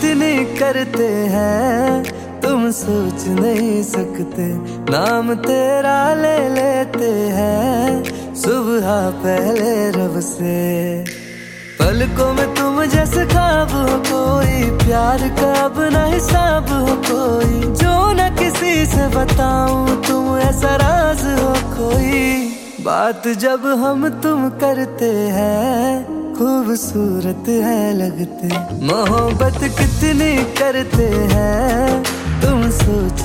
कितनी करते हैं, तुम सोच नहीं सकते। नाम तेरा ले लेते हैं सुबह पहले रब से। पलकों में तुम जैसे ख्वाब हो कोई, प्यार का अब ना हिसाब हो कोई। जो न किसी से बताऊं तुम ऐसा राज हो कोई। बात जब हम तुम करते हैं, खूबसूरत है लगते। मोहब्बत कितनी करते हैं, तुम सोच